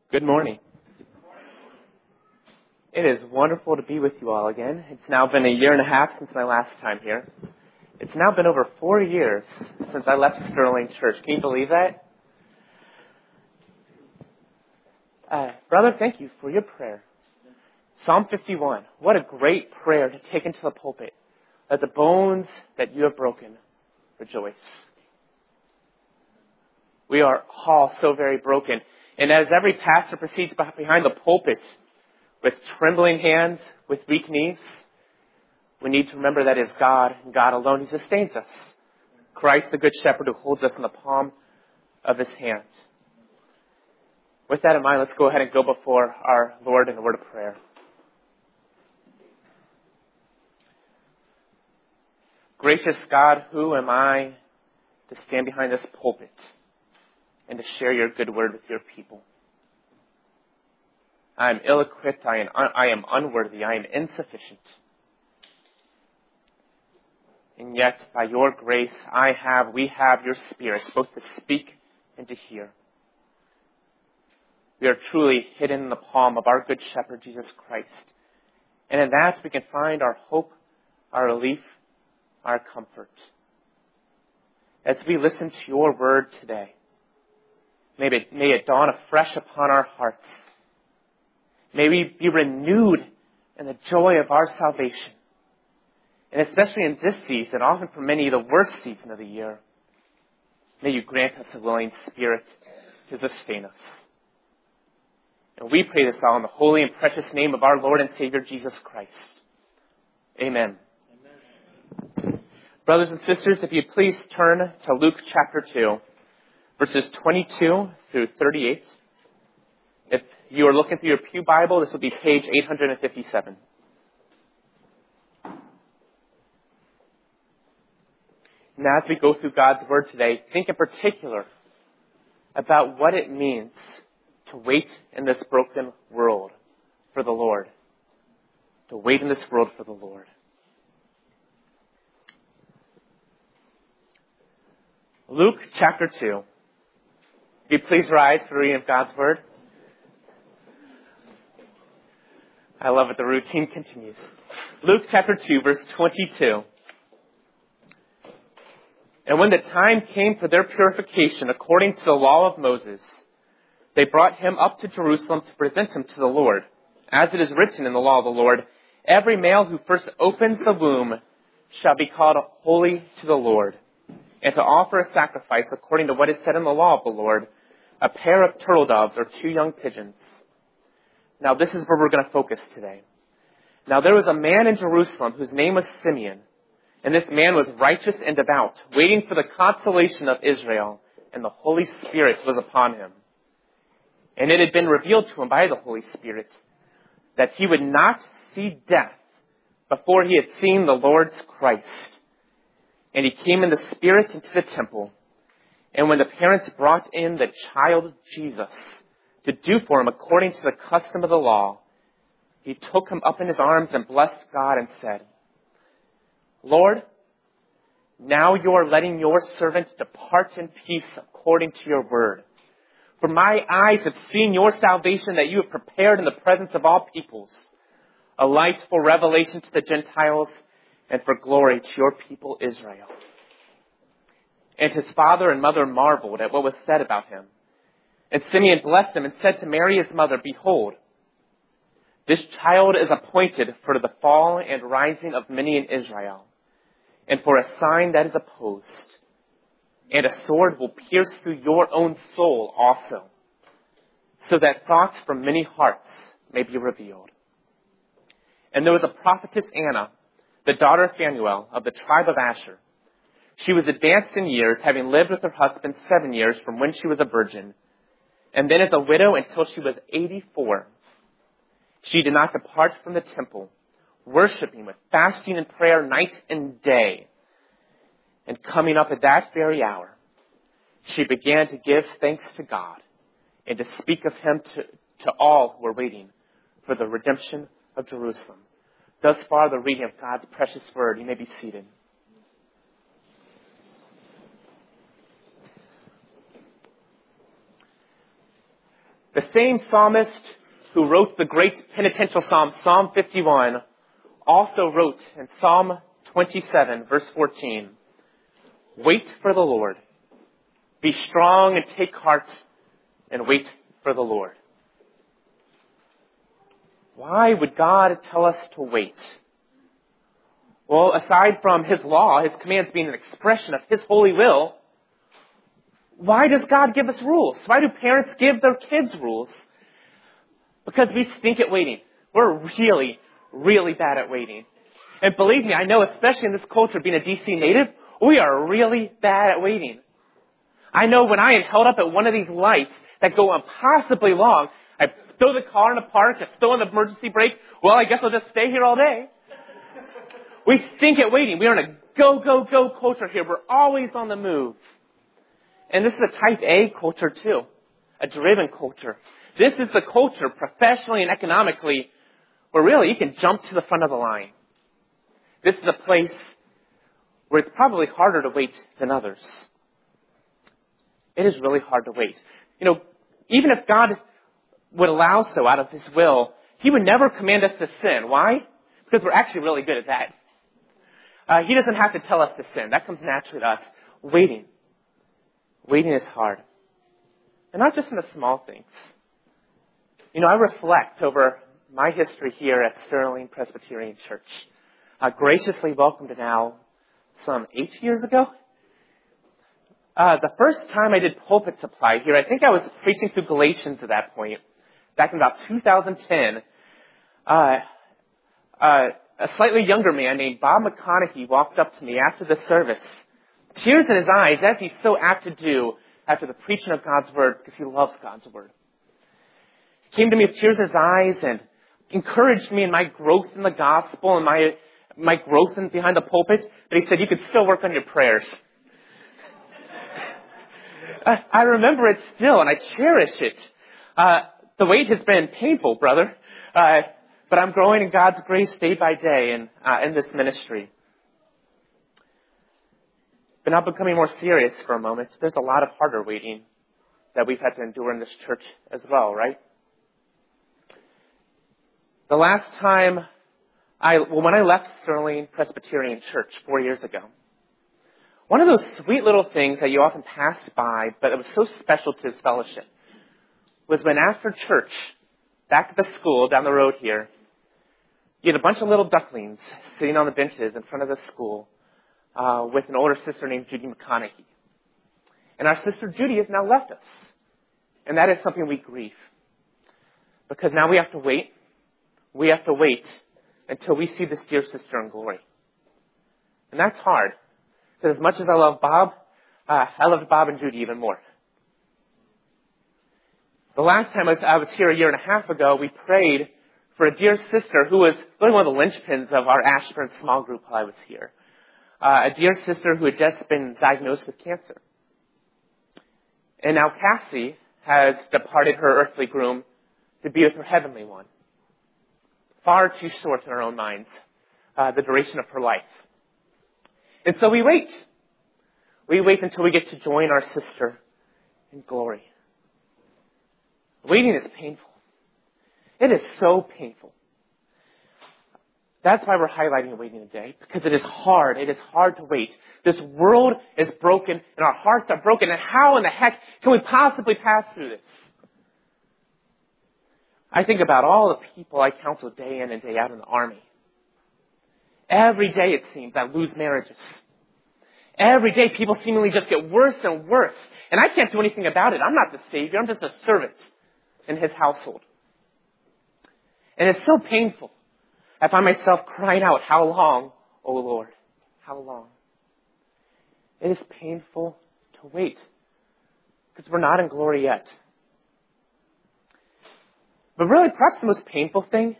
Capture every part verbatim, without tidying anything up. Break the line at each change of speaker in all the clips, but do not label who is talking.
Good morning. It is wonderful to be with you all again. It's now been a year and a half since my last time here. It's now been over four years since I left Sterling Church. Can you believe that? Uh, brother, thank you for your prayer. Psalm fifty-one. What a great prayer to take into the pulpit. Let the bones that you have broken rejoice. We are all so very broken. And as every pastor proceeds behind the pulpit with trembling hands, with weak knees, we need to remember that it is God and God alone who sustains us. Christ, the Good Shepherd, who holds us in the palm of His hand. With that in mind, let's go ahead and go before our Lord in a word of prayer. Gracious God, who am I to stand behind this pulpit and to share your good word with your people? I am ill-equipped, I am, I am unworthy, I am insufficient. And yet, by your grace, I have, we have your Spirit, both to speak and to hear. We are truly hidden in the palm of our Good Shepherd, Jesus Christ. And in that, we can find our hope, our relief, our comfort. As we listen to your word today, may it, may it dawn afresh upon our hearts. May we be renewed in the joy of our salvation. And especially in this season, often for many the worst season of the year, may you grant us a willing spirit to sustain us. And we pray this all in the holy and precious name of our Lord and Savior, Jesus Christ. Amen. Amen. Brothers and sisters, if you please turn to Luke chapter two, verses twenty-two through thirty-eight. If you are looking through your pew Bible, this will be page eight hundred fifty-seven. Now, as we go through God's Word today, think in particular about what it means to wait in this broken world for the Lord. To wait in this world for the Lord. Luke chapter two. If you please rise for the reading of God's Word. I love it. The routine continues. Luke chapter two, verse twenty-two. And when the time came for their purification according to the law of Moses, they brought him up to Jerusalem to present him to the Lord. As it is written in the law of the Lord, every male who first opens the womb shall be called holy to the Lord, and to offer a sacrifice according to what is said in the law of the Lord, a pair of turtle doves or two young pigeons. Now this is where we're going to focus today. Now there was a man in Jerusalem whose name was Simeon, and this man was righteous and devout, waiting for the consolation of Israel, and the Holy Spirit was upon him. And it had been revealed to him by the Holy Spirit that he would not see death before he had seen the Lord's Christ. And he came in the Spirit into the temple. And when the parents brought in the child Jesus to do for him according to the custom of the law, he took him up in his arms and blessed God and said, Lord, now you are letting your servant depart in peace according to your word. For my eyes have seen your salvation that you have prepared in the presence of all peoples, a light for revelation to the Gentiles and for glory to your people Israel. And his father and mother marveled at what was said about him. And Simeon blessed him and said to Mary his mother, Behold, this child is appointed for the fall and rising of many in Israel, and for a sign that is opposed. And a sword will pierce through your own soul also, so that thoughts from many hearts may be revealed. And there was a prophetess Anna, the daughter of Phanuel of the tribe of Asher. She was advanced in years, having lived with her husband seven years from when she was a virgin, and then as a widow until she was eighty-four. She did not depart from the temple, worshiping with fasting and prayer night and day. And coming up at that very hour, she began to give thanks to God and to speak of him to, to all who were waiting for the redemption of Jerusalem. Thus far, the reading of God's precious word. You may be seated. The same psalmist who wrote the great penitential psalm, Psalm fifty-one, also wrote in Psalm twenty-seven, verse fourteen, "Wait for the Lord. Be strong and take heart and wait for the Lord." Why would God tell us to wait? Well, aside from His law, His commands being an expression of His holy will, why does God give us rules? Why do parents give their kids rules? Because we stink at waiting. We're really, really bad at waiting. And believe me, I know, especially in this culture, being a D C native, we are really bad at waiting. I know when I am held up at one of these lights that go impossibly long, I throw the car in the park, I throw in the emergency brake, well, I guess I'll just stay here all day. We stink at waiting. We are in a go, go, go culture here. We're always on the move. And this is a type A culture too, a driven culture. This is the culture, professionally and economically, where really you can jump to the front of the line. This is a place where it's probably harder to wait than others. It is really hard to wait. You know, even if God would allow so out of His will, He would never command us to sin. Why? Because we're actually really good at that. Uh, he doesn't have to tell us to sin. That comes naturally to us. Waiting. Waiting is hard. And not just in the small things. You know, I reflect over my history here at Sterling Presbyterian Church. Uh, graciously welcomed now some eight years ago. Uh, the first time I did pulpit supply here, I think I was preaching through Galatians at that point, back in about two thousand ten. Uh, uh, a slightly younger man named Bob McConaughey walked up to me after the service, tears in his eyes, as he's so apt to do after the preaching of God's Word, because he loves God's Word. He came to me with tears in his eyes and encouraged me in my growth in the gospel and my my growth in behind the pulpit. But he said, you could still work on your prayers. I, I remember it still, and I cherish it. Uh, the wait has been painful, brother. Uh, but I'm growing in God's grace day by day in, uh, in this ministry. But now becoming more serious for a moment, there's a lot of harder waiting that we've had to endure in this church as well, right? The last time I, well, when I left Sterling Presbyterian Church four years ago, one of those sweet little things that you often pass by, but it was so special to his fellowship, was when after church, back at the school down the road here, you had a bunch of little ducklings sitting on the benches in front of the school uh, with an older sister named Judy McConaughey. And our sister Judy has now left us. And that is something we grieve. Because now we have to wait. We have to wait until we see this dear sister in glory. And that's hard. Because as much as I love Bob, uh, I loved Bob and Judy even more. The last time I was, I was here a year and a half ago, we prayed for a dear sister who was really one of the linchpins of our Ashburn small group while I was here. Uh, a dear sister who had just been diagnosed with cancer. And now Cassie has departed her earthly groom to be with her heavenly one. Far too short in our own minds, uh, the duration of her life. And so we wait. We wait until we get to join our sister in glory. Waiting is painful. It is so painful. That's why we're highlighting waiting today, because it is hard. It is hard to wait. This world is broken, and our hearts are broken, and how in the heck can we possibly pass through this? I think about all the people I counsel day in and day out in the army. Every day, it seems, I lose marriages. Every day, people seemingly just get worse and worse. And I can't do anything about it. I'm not the Savior. I'm just a servant in His household. And it's so painful. I find myself crying out, how long, O Lord? How long? It is painful to wait. Because we're not in glory yet. But really, perhaps the most painful thing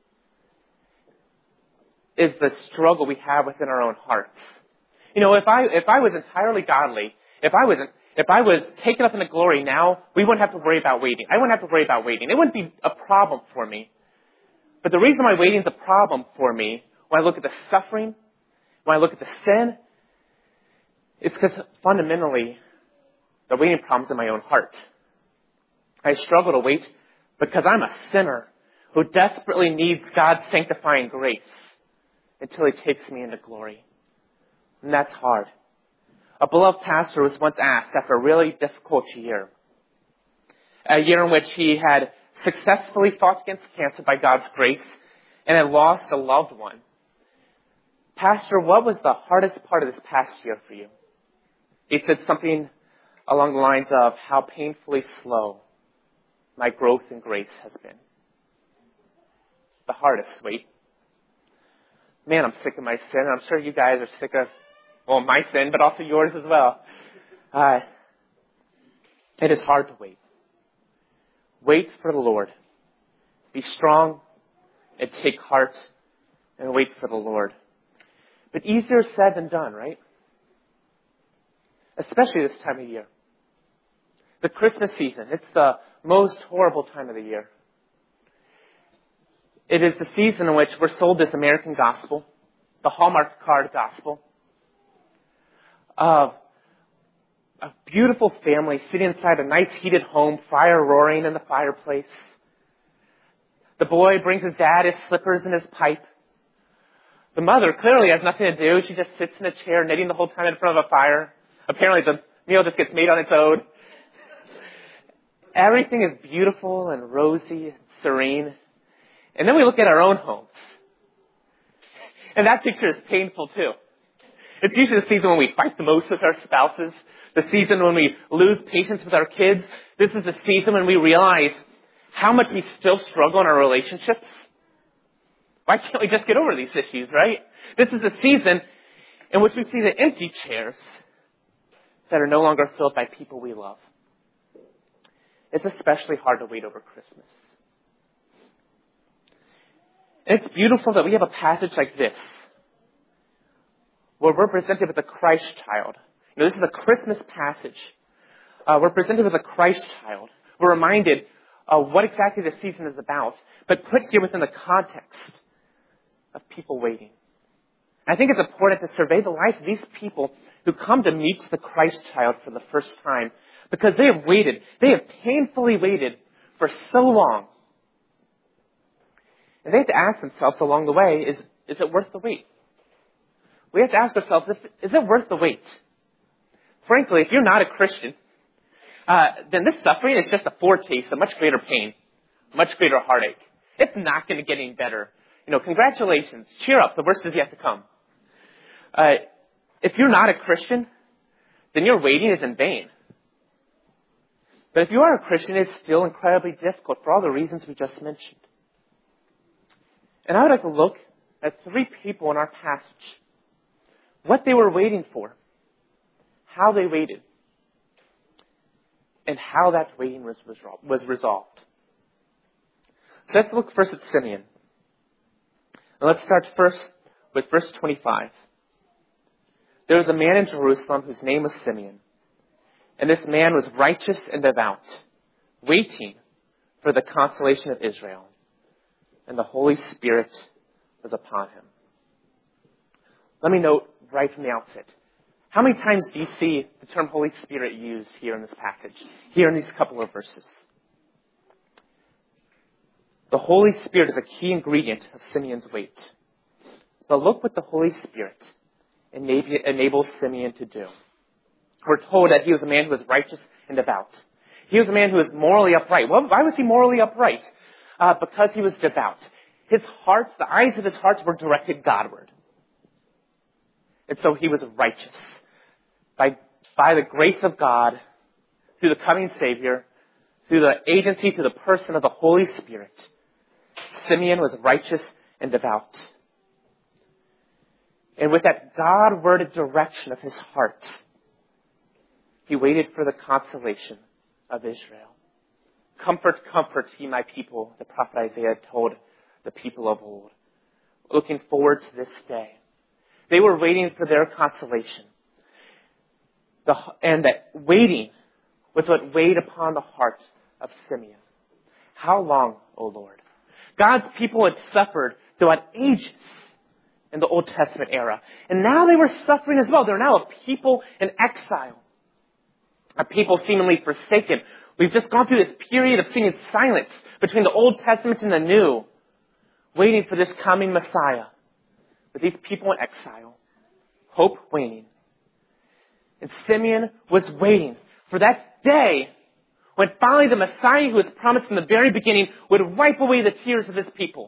is the struggle we have within our own hearts. You know, if I if I was entirely godly, if I was if I was taken up into glory now, we wouldn't have to worry about waiting. I wouldn't have to worry about waiting. It wouldn't be a problem for me. But the reason why waiting is a problem for me, when I look at the suffering, when I look at the sin, it's because fundamentally, the waiting problem's in my own heart. I struggle to wait because I'm a sinner who desperately needs God's sanctifying grace until he takes me into glory. And that's hard. A beloved pastor was once asked after a really difficult year, a year in which he had successfully fought against cancer by God's grace and had lost a loved one. Pastor, what was the hardest part of this past year for you? He said something along the lines of how painfully slow my growth in grace has been. The hardest, wait. Man, I'm sick of my sin. I'm sure you guys are sick of, well, my sin, but also yours as well. Uh, it is hard to wait. Wait for the Lord. Be strong and take heart and wait for the Lord. But easier said than done, right? Especially this time of year. The Christmas season, it's the most horrible time of the year. It is the season in which we're sold this American gospel, the Hallmark card gospel, of a beautiful family sitting inside a nice heated home, fire roaring in the fireplace. The boy brings his dad his slippers and his pipe. The mother clearly has nothing to do. She just sits in a chair knitting the whole time in front of a fire. Apparently the meal just gets made on its own. Everything is beautiful and rosy and serene. And then we look at our own homes. And that picture is painful too. It's usually the season when we fight the most with our spouses. The season when we lose patience with our kids. This is the season when we realize how much we still struggle in our relationships. Why can't we just get over these issues, right? This is the season in which we see the empty chairs that are no longer filled by people we love. It's especially hard to wait over Christmas. And it's beautiful that we have a passage like this, where we're presented with a Christ child. You know, this is a Christmas passage. Uh, we're presented with a Christ child. We're reminded of what exactly the season is about, but put here within the context of people waiting. I think it's important to survey the lives of these people who come to meet the Christ child for the first time, because they have waited. They have painfully waited for so long. And they have to ask themselves along the way, is, is it worth the wait? We have to ask ourselves, is it worth the wait? Frankly, if you're not a Christian, uh, then this suffering is just a foretaste of much greater pain, much greater heartache. It's not going to get any better. You know, congratulations. Cheer up. The worst is yet to come. Uh, if you're not a Christian, then your waiting is in vain. But if you are a Christian, it's still incredibly difficult for all the reasons we just mentioned. And I would like to look at three people in our passage. What they were waiting for. How they waited. And how that waiting was, was resolved. So let's look first at Simeon. And let's start first with verse twenty-five. There was a man in Jerusalem whose name was Simeon. And this man was righteous and devout, waiting for the consolation of Israel. And the Holy Spirit was upon him. Let me note right from the outset. How many times do you see the term Holy Spirit used here in this passage? Here in these couple of verses. The Holy Spirit is a key ingredient of Simeon's wait. But look what the Holy Spirit enables Simeon to do. We're told that he was a man who was righteous and devout. He was a man who was morally upright. Well, why was he morally upright? Uh, because he was devout. His heart, the eyes of his heart were directed Godward. And so he was righteous. By, by the grace of God, through the coming Savior, through the agency, through the person of the Holy Spirit, Simeon was righteous and devout. And with that God-worded direction of his heart, he waited for the consolation of Israel. Comfort, comfort, ye my people, the prophet Isaiah told the people of old. Looking forward to this day. They were waiting for their consolation. The, and that waiting was what weighed upon the heart of Simeon. How long, O Lord? God's people had suffered throughout ages in the Old Testament era. And now they were suffering as well. They're now a people in exile. A people seemingly forsaken, We've just gone through this period of sitting in silence between the Old Testament and the New, waiting for this coming Messiah. With these people in exile, hope waning. And Simeon was waiting for that day when finally the Messiah who was promised from the very beginning would wipe away the tears of his people.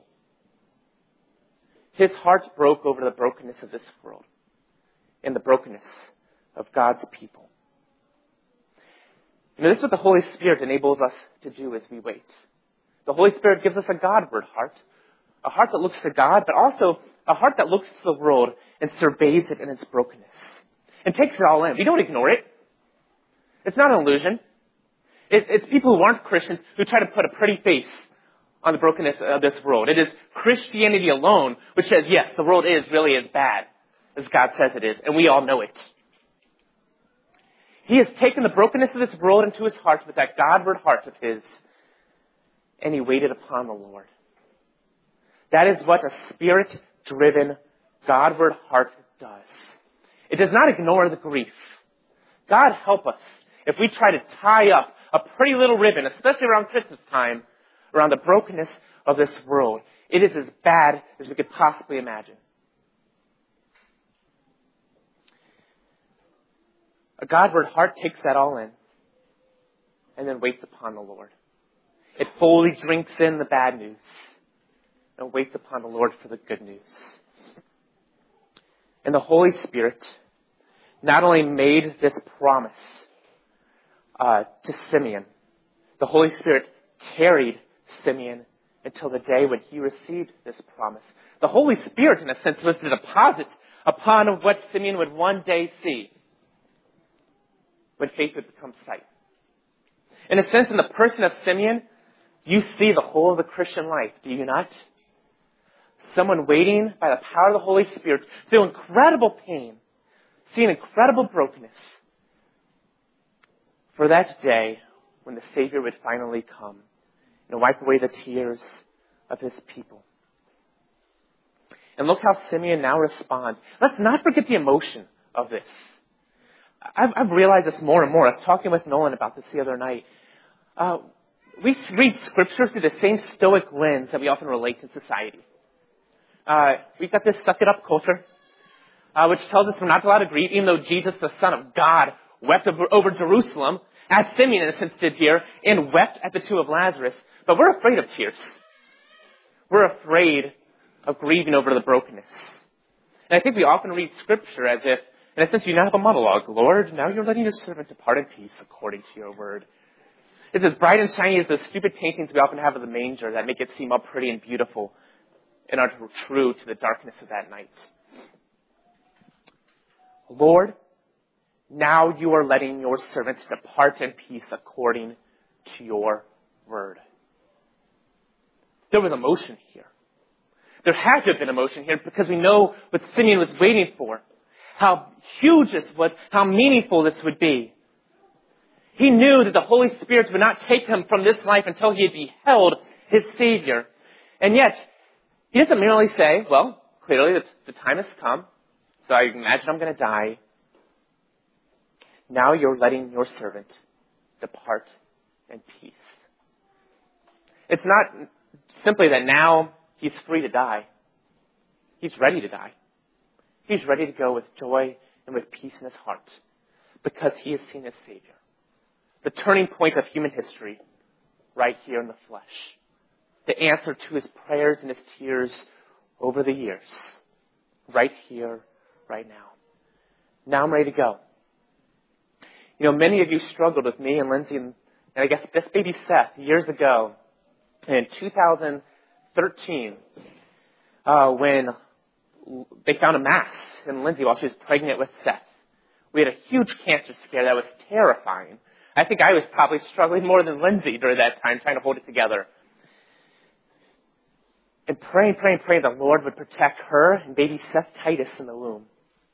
His heart broke over the brokenness of this world and the brokenness of God's people. You know, this is what the Holy Spirit enables us to do as we wait. The Holy Spirit gives us a Godward heart, a heart that looks to God, but also a heart that looks to the world and surveys it in its brokenness and takes it all in. We don't ignore it. It's not an illusion. It, it's people who aren't Christians who try to put a pretty face on the brokenness of this world. It is Christianity alone which says, yes, the world is really as bad as God says it is, and we all know it. He has taken the brokenness of this world into his heart with that Godward heart of his, and he waited upon the Lord. That is what a Spirit-driven, Godward heart does. It does not ignore the grief. God help us if we try to tie up a pretty little ribbon, especially around Christmas time, around the brokenness of this world. It is as bad as we could possibly imagine. A Godward heart takes that all in and then waits upon the Lord. It fully drinks in the bad news and waits upon the Lord for the good news. And the Holy Spirit not only made this promise uh, to Simeon, the Holy Spirit carried Simeon until the day when he received this promise. The Holy Spirit, in a sense, was the deposit upon what Simeon would one day see when faith would become sight. In a sense, in the person of Simeon, you see the whole of the Christian life, do you not? Someone waiting by the power of the Holy Spirit through incredible pain, seeing incredible brokenness, for that day when the Savior would finally come and wipe away the tears of his people. And look how Simeon now responds. Let's not forget the emotion of this. I've, I've realized this more and more. I was talking with Nolan about this the other night. Uh, we read Scripture through the same stoic lens that we often relate in society. Uh, we've got this suck-it-up culture, uh, which tells us we're not allowed to grieve, even though Jesus, the Son of God, wept over, over Jerusalem, as Simeon, in a sense, did here, and wept at the tomb of Lazarus. But we're afraid of tears. We're afraid of grieving over the brokenness. And I think we often read Scripture as if, in a sense, you now have a monologue. Lord, now you're letting your servant depart in peace according to your word. It's as bright and shiny as those stupid paintings we often have of the manger that make it seem all pretty and beautiful and are true to the darkness of that night. Lord, now you are letting your servants depart in peace according to your word. There was emotion here. There had to have been emotion here because we know what Simeon was waiting for. How huge this was, how meaningful this would be. He knew that the Holy Spirit would not take him from this life until he had beheld his Savior. And yet, he doesn't merely say, well, clearly the, the time has come, so I imagine I'm going to die. Now you're letting your servant depart in peace. It's not simply that now he's free to die. He's ready to die. He's ready to go with joy and with peace in his heart because he has seen his Savior. The turning point of human history right here in the flesh. The answer to his prayers and his tears over the years. Right here, right now. Now I'm ready to go. You know, many of you struggled with me and Lindsay and, and I guess this baby Seth years ago in two thousand thirteen uh, when they found a mass in Lindsay while she was pregnant with Seth. We had a huge cancer scare that was terrifying. I think I was probably struggling more than Lindsay during that time, trying to hold it together. And praying, praying, praying the Lord would protect her and baby Seth Titus in the womb.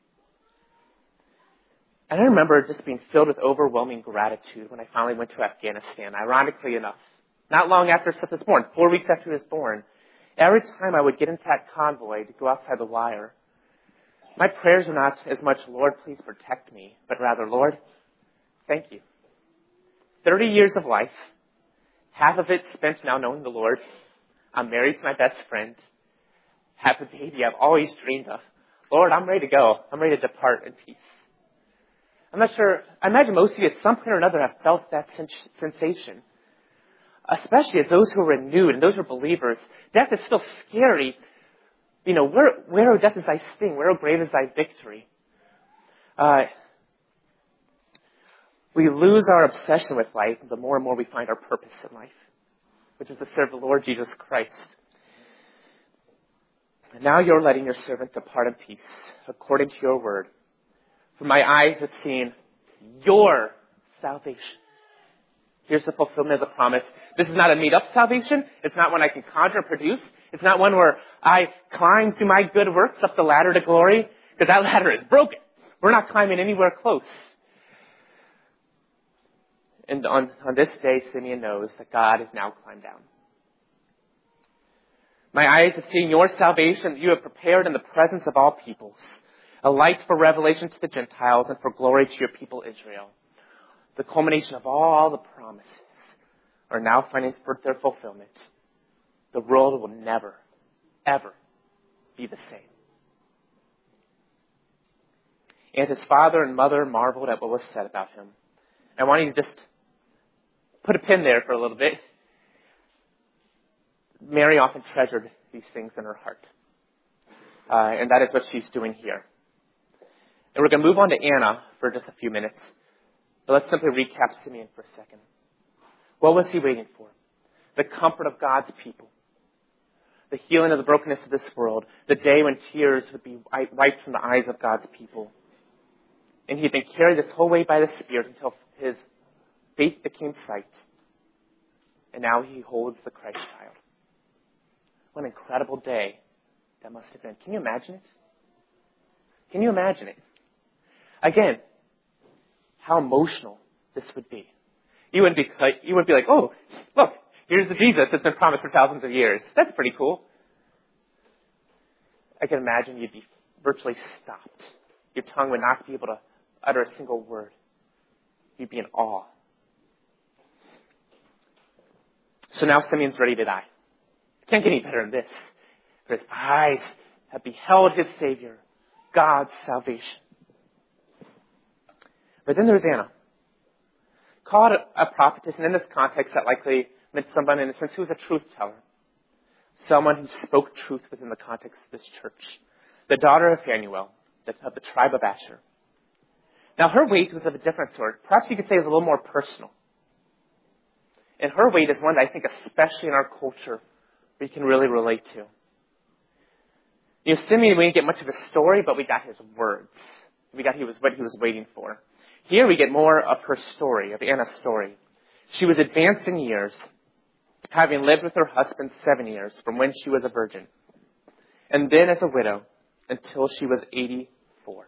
And I remember just being filled with overwhelming gratitude when I finally went to Afghanistan, ironically enough. Not long after Seth was born, four weeks after he was born. Every time I would get into that convoy to go outside the wire, my prayers were not as much, Lord, please protect me, but rather, Lord, thank you. thirty years of life, half of it spent now knowing the Lord. I'm married to my best friend. Have the baby I've always dreamed of. Lord, I'm ready to go. I'm ready to depart in peace. I'm not sure. I imagine most of you at some point or another have felt that sens- sensation. Especially as those who are renewed and those who are believers. Death is still scary. You know, where, where, O death, is thy sting? Where, O grave, is thy victory? Uh, we lose our obsession with life the more and more we find our purpose in life, which is to serve the Lord Jesus Christ. And now you're letting your servant depart in peace, according to your word. For my eyes have seen your salvation. Here's the fulfillment of the promise. This is not a made-up salvation. It's not one I can conjure or produce. It's not one where I climb through my good works up the ladder to glory, because that ladder is broken. We're not climbing anywhere close. And on, on this day, Simeon knows that God has now climbed down. My eyes have seen your salvation that you have prepared in the presence of all peoples, a light for revelation to the Gentiles and for glory to your people Israel. The culmination of all the promises are now finding their fulfillment. The world will never, ever be the same. And his father and mother marveled at what was said about him. I want you to just put a pin there for a little bit. Mary often treasured these things in her heart. Uh, and that is what she's doing here. And we're going to move on to Anna for just a few minutes. But let's simply recap Simeon for a second. What was he waiting for? The comfort of God's people. The healing of the brokenness of this world. The day when tears would be wiped from the eyes of God's people. And he had been carried this whole way by the Spirit until his faith became sight. And now he holds the Christ child. What an incredible day that must have been. Can you imagine it? Can you imagine it? Again, how emotional this would be. You wouldn't be like, you wouldn't be like, oh, look, here's the Jesus that's been promised for thousands of years. That's pretty cool. I can imagine you'd be virtually stopped. Your tongue would not be able to utter a single word. You'd be in awe. So now Simeon's ready to die. Can't get any better than this. For his eyes have beheld his Savior, God's salvation. But then there's Anna, called a prophetess, and in this context that likely meant someone in a sense who was a truth teller. Someone who spoke truth within the context of this church. The daughter of Phanuel, of the tribe of Asher. Now her weight was of a different sort. Perhaps you could say it was a little more personal. And her weight is one that I think, especially in our culture, we can really relate to. You know, Simeon, we didn't get much of a story, but we got his words. We got he was what he was waiting for. Here we get more of her story, of Anna's story. She was advanced in years, having lived with her husband seven years from when she was a virgin, and then as a widow until she was eighty-four.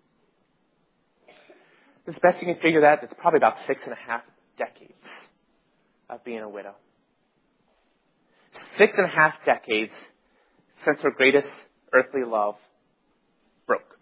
As best you can figure that, it's probably about six and a half decades of being a widow. Six and a half decades since her greatest earthly love broke.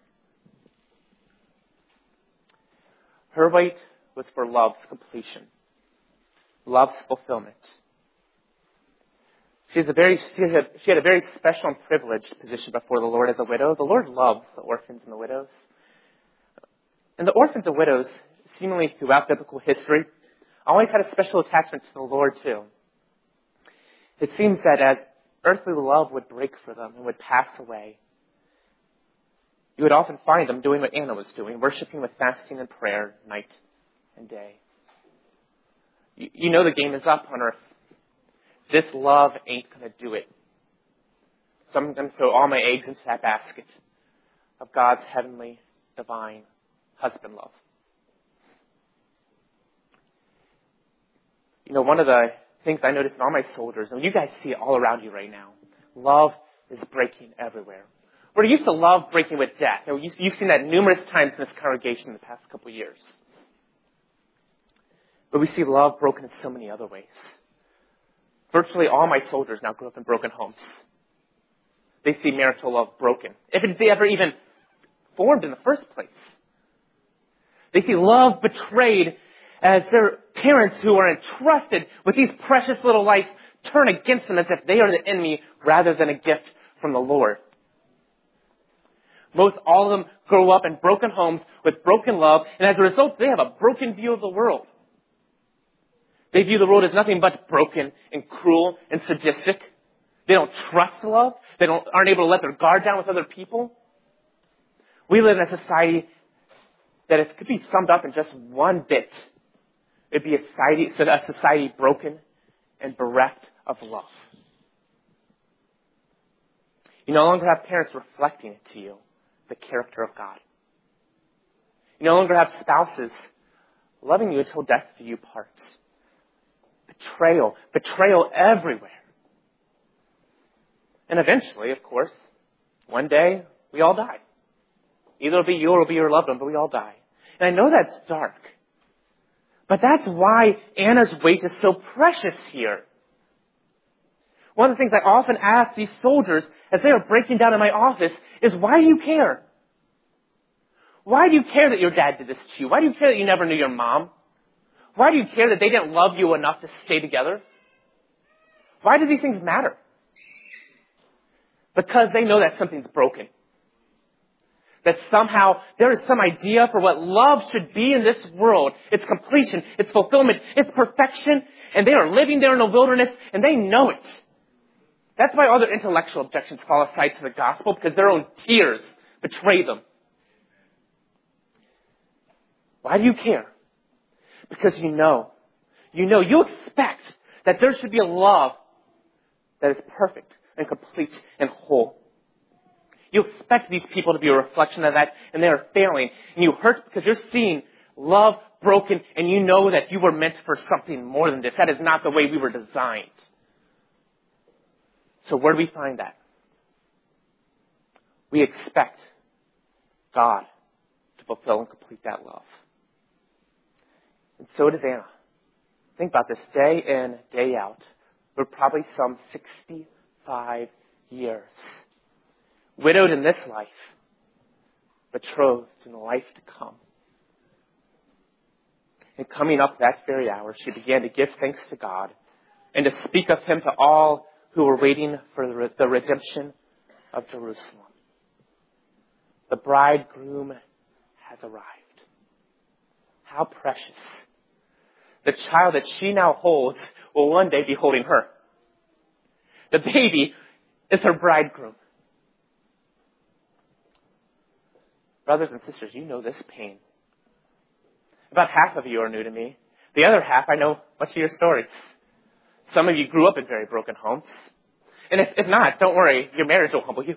Her wait was for love's completion, love's fulfillment. She, has a very, she, had, she had a very special and privileged position before the Lord as a widow. The Lord loves the orphans and the widows. And the orphans and widows, seemingly throughout biblical history, always had a special attachment to the Lord too. It seems that as earthly love would break for them and would pass away, you would often find them doing what Anna was doing, worshiping with fasting and prayer night and day. You, you know the game is up on earth. This love ain't going to do it. So I'm going to throw all my eggs into that basket of God's heavenly, divine husband love. You know, one of the things I notice in all my soldiers, and you guys see it all around you right now, love is breaking everywhere. We're used to love breaking with death. You know, you've seen that numerous times in this congregation in the past couple of years. But we see love broken in so many other ways. Virtually all my soldiers now grew up in broken homes. They see marital love broken, if it's ever even formed in the first place. They see love betrayed as their parents who are entrusted with these precious little lives turn against them as if they are the enemy rather than a gift from the Lord. Most all of them grow up in broken homes with broken love, and as a result, they have a broken view of the world. They view the world as nothing but broken and cruel and sadistic. They don't trust love. They don't, aren't able to let their guard down with other people. We live in a society that if it could be summed up in just one bit, it'd be a society, a society broken and bereft of love. You no longer have parents reflecting it to you, the character of God. You no longer have spouses loving you until death do you part. Betrayal, betrayal everywhere. And eventually, of course, one day, we all die. Either it'll be you or it'll be your loved one, but we all die. And I know that's dark. But that's why Anna's weight is so precious here. One of the things I often ask these soldiers as they are breaking down in my office is, why do you care? Why do you care that your dad did this to you? Why do you care that you never knew your mom? Why do you care that they didn't love you enough to stay together? Why do these things matter? Because they know that something's broken. That somehow there is some idea for what love should be in this world. It's completion, it's fulfillment, it's perfection, and they are living there in the wilderness, and they know it. That's why all their intellectual objections fall aside to the gospel, because their own tears betray them. Why do you care? Because you know, you know, you expect that there should be a love that is perfect and complete and whole. You expect these people to be a reflection of that, and they are failing. And you hurt because you're seeing love broken, and you know that you were meant for something more than this. That is not the way we were designed. So where do we find that? We expect God to fulfill and complete that love. And so does Anna. Think about this, day in, day out. We're probably some sixty-five years. Widowed in this life, betrothed in the life to come. And coming up that very hour, she began to give thanks to God and to speak of Him to all who were waiting for the redemption of Jerusalem. The bridegroom has arrived. How precious. The child that she now holds will one day be holding her. The baby is her bridegroom. Brothers and sisters, you know this pain. About half of you are new to me. The other half, I know much of your stories. Some of you grew up in very broken homes. And if, if not, don't worry, your marriage will humble you.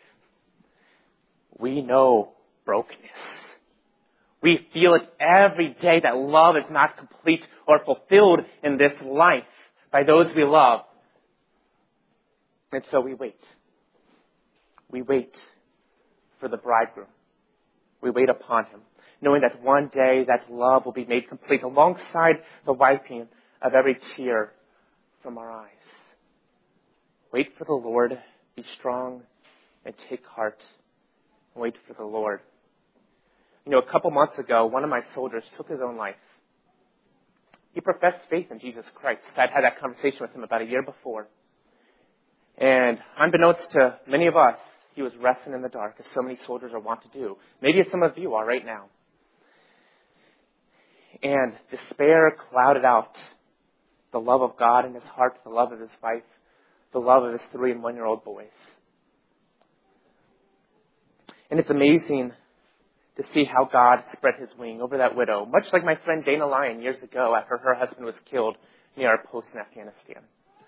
We know brokenness. We feel it every day that love is not complete or fulfilled in this life by those we love. And so we wait. We wait for the bridegroom. We wait upon Him, knowing that one day that love will be made complete alongside the wiping of every tear from our eyes. Wait for the Lord. Be strong and take heart. Wait for the Lord. You know, a couple months ago, one of my soldiers took his own life. He professed faith in Jesus Christ. I'd had that conversation with him about a year before. And unbeknownst to many of us, he was wrestling in the dark, as so many soldiers are wont to do. Maybe as some of you are right now. And despair clouded out the love of God in his heart, the love of his wife, the love of his three and one-year-old boys. And it's amazing to see how God spread His wing over that widow, much like my friend Dana Lyon years ago after her husband was killed near our post in Afghanistan.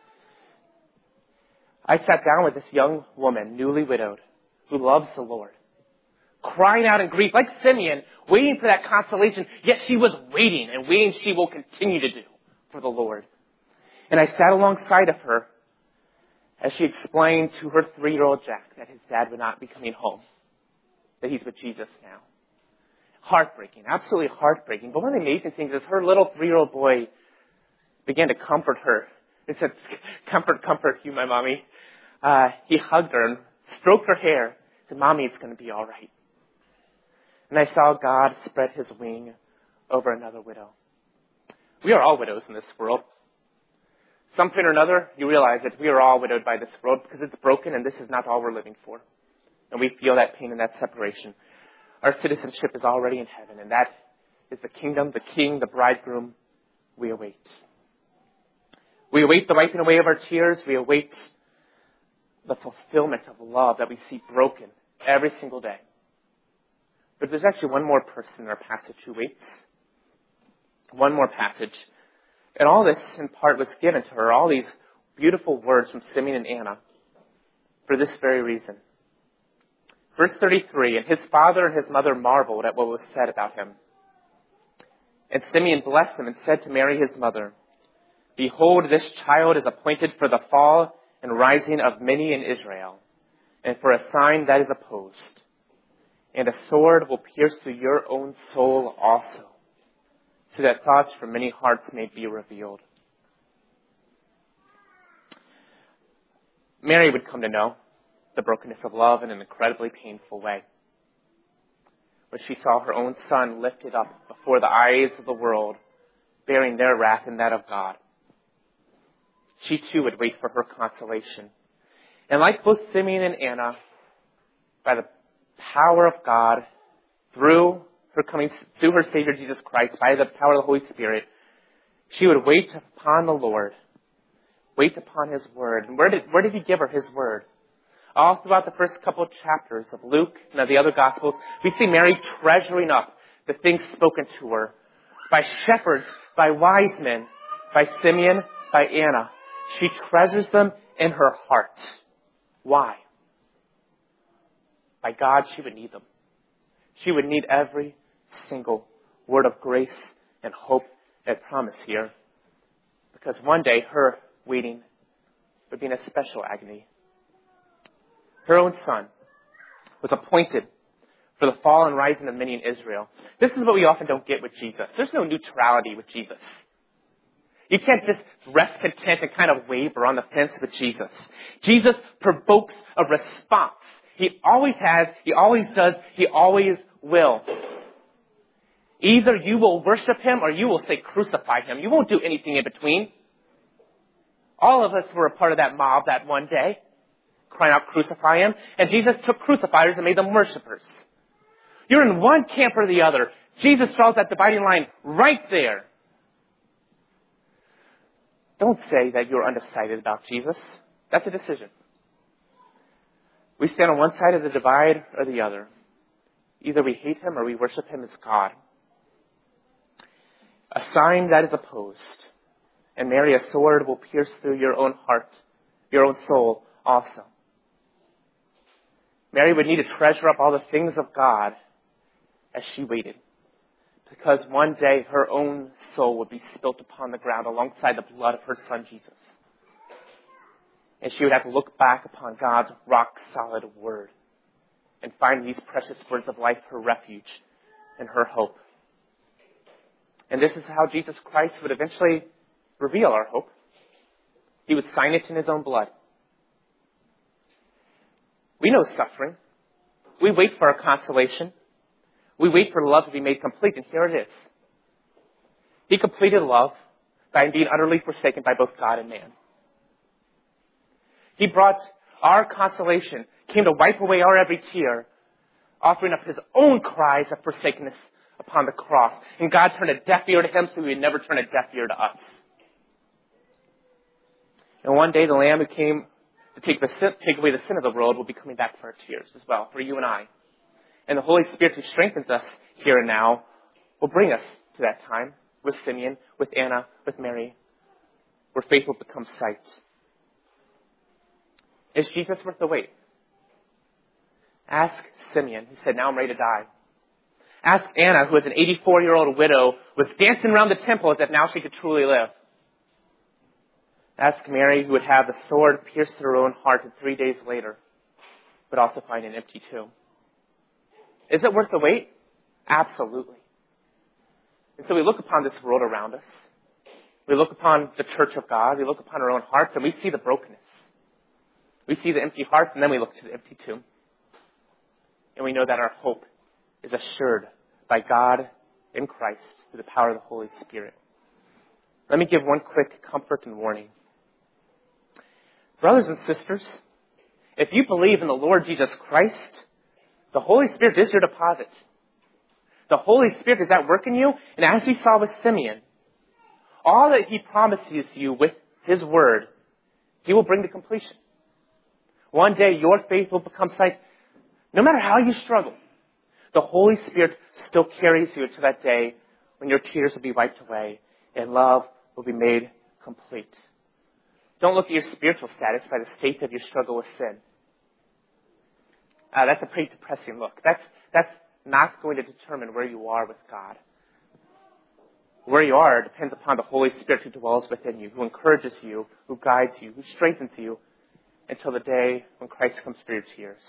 I sat down with this young woman, newly widowed, who loves the Lord, crying out in grief, like Simeon, waiting for that consolation, yet she was waiting, and waiting she will continue to do for the Lord. And I sat alongside of her as she explained to her three-year-old Jack that his dad would not be coming home, that he's with Jesus now. Heartbreaking, absolutely heartbreaking. But one of the amazing things is her little three-year-old boy began to comfort her. He said, comfort, comfort you, my mommy. Uh, he hugged her and stroked her hair. He said, Mommy, it's going to be all right. And I saw God spread His wing over another widow. We are all widows in this world. Some point or another, you realize that we are all widowed by this world because it's broken and this is not all we're living for. And we feel that pain and that separation. Our citizenship is already in heaven, and that is the kingdom, the king, the bridegroom we await. We await the wiping away of our tears. We await the fulfillment of love that we see broken every single day. But there's actually one more person in our passage who waits. One more passage. And all this, in part, was given to her, all these beautiful words from Simeon and Anna, for this very reason. Verse thirty-three, and his father and his mother marveled at what was said about him. And Simeon blessed him and said to Mary his mother, Behold, this child is appointed for the fall and rising of many in Israel, and for a sign that is opposed. And a sword will pierce through your own soul also, so that thoughts from many hearts may be revealed. Mary would come to know the brokenness of love in an incredibly painful way. When she saw her own son lifted up before the eyes of the world, bearing their wrath and that of God. She too would wait for her consolation. And like both Simeon and Anna, by the power of God, through her coming, through her Savior Jesus Christ, by the power of the Holy Spirit, she would wait upon the Lord, wait upon His Word. And where did, where did He give her His Word? All throughout the first couple of chapters of Luke and of the other Gospels, we see Mary treasuring up the things spoken to her by shepherds, by wise men, by Simeon, by Anna. She treasures them in her heart. Why? By God, she would need them. She would need every single word of grace and hope and promise here. Because one day, her waiting would be in a special agony. Her own son was appointed for the fall and rising of many in Israel. This is what we often don't get with Jesus. There's no neutrality with Jesus. You can't just rest content and kind of waver on the fence with Jesus. Jesus provokes a response. He always has, He always does, He always will. Either you will worship Him or you will say crucify Him. You won't do anything in between. All of us were a part of that mob that one day, crying out crucify Him. And Jesus took crucifiers and made them worshipers. You're in one camp or the other. Jesus draws that dividing line right there. Don't say that you're undecided about Jesus. That's a decision. We stand on one side of the divide or the other. Either we hate Him or we worship Him as God. A sign that is opposed. And Mary, a sword will pierce through your own heart, your own soul also. Mary would need to treasure up all the things of God as she waited. Because one day her own soul would be spilt upon the ground alongside the blood of her son Jesus. And she would have to look back upon God's rock-solid word and find these precious words of life her refuge and her hope. And this is how Jesus Christ would eventually reveal our hope. He would sign it in His own blood. We know suffering. We wait for our consolation. We wait for love to be made complete, and here it is. He completed love by being utterly forsaken by both God and man. He brought our consolation, came to wipe away our every tear, offering up His own cries of forsakenness upon the cross. And God turned a deaf ear to Him so He would never turn a deaf ear to us. And one day the Lamb who came to take, the sin, take away the sin of the world will be coming back for our tears as well, for you and I. And the Holy Spirit who strengthens us here and now will bring us to that time with Simeon, with Anna, with Mary, where faith will become sight. Is Jesus worth the wait? Ask Simeon, who said, now I'm ready to die. Ask Anna, who was an eighty-four-year-old widow, was dancing around the temple as if now she could truly live. Ask Mary, who would have the sword pierce through her own heart and three days later, but also find an empty tomb. Is it worth the wait? Absolutely. And so we look upon this world around us. We look upon the church of God. We look upon our own hearts, and we see the brokenness. We see the empty hearts, and then we look to the empty tomb. And we know that our hope is assured by God in Christ through the power of the Holy Spirit. let me give one quick comfort and warning. Brothers and sisters, if you believe in the Lord Jesus Christ, the Holy Spirit is your deposit. The Holy Spirit is at work in you, and as you saw with Simeon, all that he promises you with his word, he will bring to completion. One day your faith will become sight. No matter how you struggle, the Holy Spirit still carries you to that day when your tears will be wiped away and love will be made complete. Don't look at your spiritual status by the state of your struggle with sin. Uh, that's a pretty depressing look. That's, that's not going to determine where you are with God. Where you are depends upon the Holy Spirit who dwells within you, who encourages you, who guides you, who strengthens you until the day when Christ comes for your tears.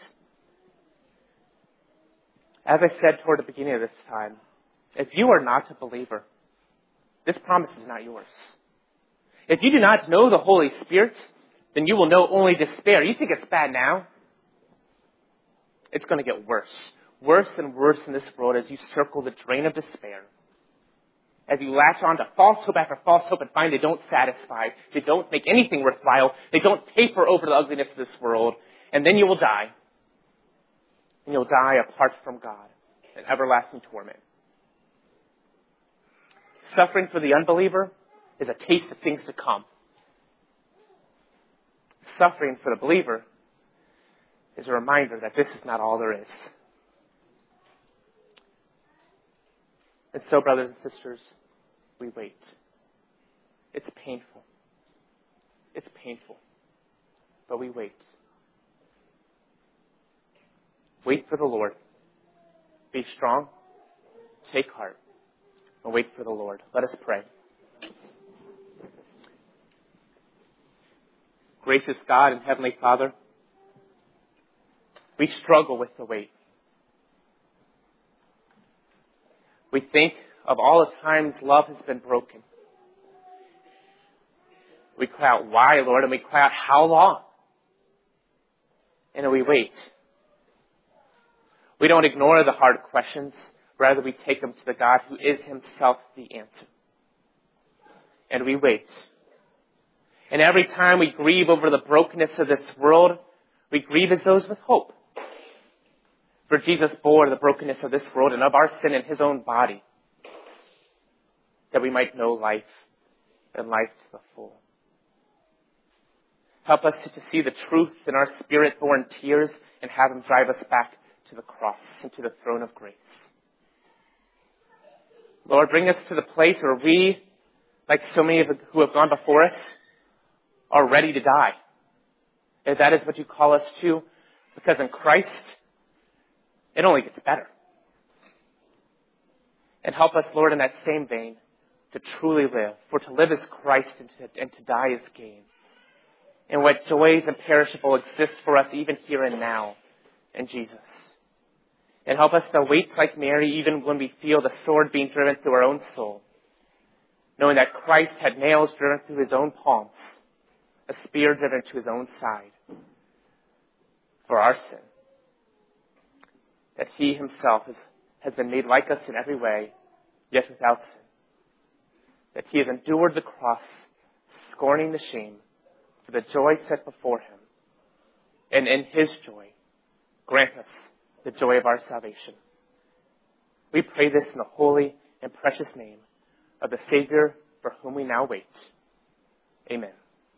As I said toward the beginning of this time, if you are not a believer, this promise is not yours. If you do not know the Holy Spirit, then you will know only despair. You think it's bad now? It's going to get worse. Worse and worse in this world as you circle the drain of despair. As you latch on to false hope after false hope and find they don't satisfy. They don't make anything worthwhile. They don't paper over the ugliness of this world. And then you will die. And you'll die apart from God in everlasting torment. Suffering for the unbeliever is a taste of things to come. Suffering for the believer is a reminder that this is not all there is. And so, brothers and sisters, we wait. It's painful. It's painful. But we wait. Wait for the Lord. Be strong. Take heart. And wait for the Lord. Let us pray. Gracious God and Heavenly Father, we struggle with the wait. We think of all the times love has been broken. We cry out, why, Lord? And we cry out, how long? And then we wait. We don't ignore the hard questions. Rather, we take them to the God who is himself the answer. And we wait. And every time we grieve over the brokenness of this world, we grieve as those with hope. For Jesus bore the brokenness of this world and of our sin in his own body, that we might know life and life to the full. Help us to see the truth in our spirit-born tears and have them drive us back to the cross and to the throne of grace. Lord, bring us to the place where we, like so many of the, who have gone before us, are ready to die. If that is what you call us to, because in Christ, it only gets better. And help us, Lord, in that same vein, to truly live. For to live is Christ and to, and to die is gain. And what joys imperishable exist for us even here and now in Jesus. And help us to wait like Mary even when we feel the sword being driven through our own soul. Knowing that Christ had nails driven through his own palms. A spear driven to his own side. For our sin. That he himself is, has been made like us in every way, yet without sin. That he has endured the cross, scorning the shame, for the joy set before him. And in his joy, grant us the joy of our salvation. We pray this in the holy and precious name of the Savior for whom we now wait. Amen.